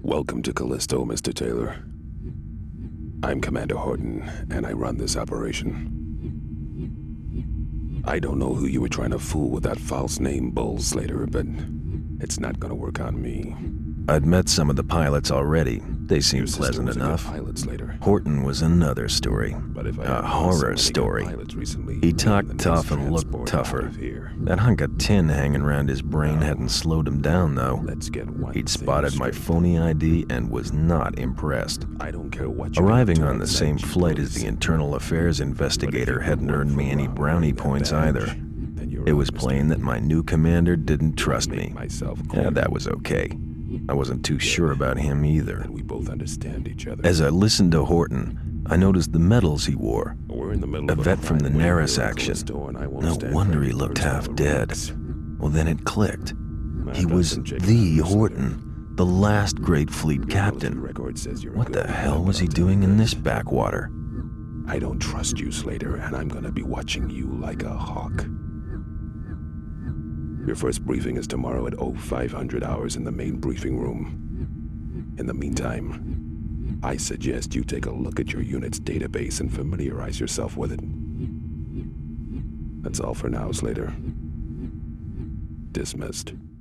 Welcome to Callisto, Mr. Taylor. I'm Commander Horton, and I run this operation. I don't know who you were trying to fool with that false name, Bull Slater, but it's not gonna work on me. I'd met some of the pilots already. They seemed Your pleasant sister was a enough. good pilot, Slater. Horton was another story. But if I A hadn't known so horror many good story. pilots recently, He the talked next tough and looked transport tougher. out of here. That hunk of tin hanging around his brain hadn't slowed him down, though. Let's get one He'd thing spotted my straight. phony ID and was not impressed. I don't care what you Arriving do, on the same you flight as please. the internal affairs investigator hadn't earned me any brownie points either. It was plain that my new commander didn't trust me. Yeah, that was okay. I wasn't too sure about him either. And we both understand each other. As I listened to Horton, I noticed the medals he wore. We're in the middle A of vet from the fine wave Naris here in action. Callisto, and I won't No stand wonder for he any looked words half on dead. remarks. Well, then it clicked. Man, He was Dustin Jacob the Slater. Horton, the last great fleet Your captain. military record says you're a What good the pilot, hell but was he I'll tell you doing in this this. backwater? I don't trust you, Slater, and I'm gonna be watching you like a hawk. Your first briefing is tomorrow at 0500 hours in the main briefing room. In the meantime, I suggest you take a look at your unit's database and familiarize yourself with it. That's all for now, Slater. Dismissed.